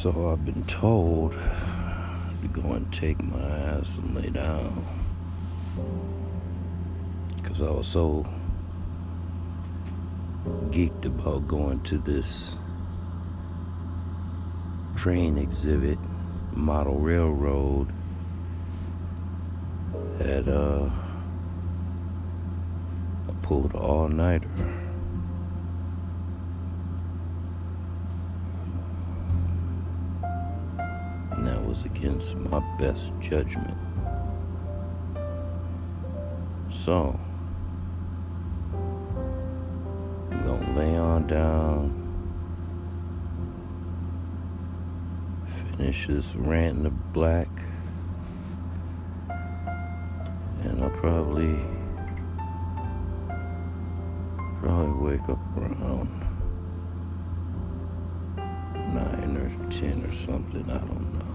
So I've been told to go and take my ass and lay down, because I was so geeked about going to this train exhibit, model railroad, that I pulled an all-nighter. And that was against my best judgment. So I'm gonna lay on down, finish this Rant in the Black, and I'll probably wake up around 9 or 10 or something, I don't know.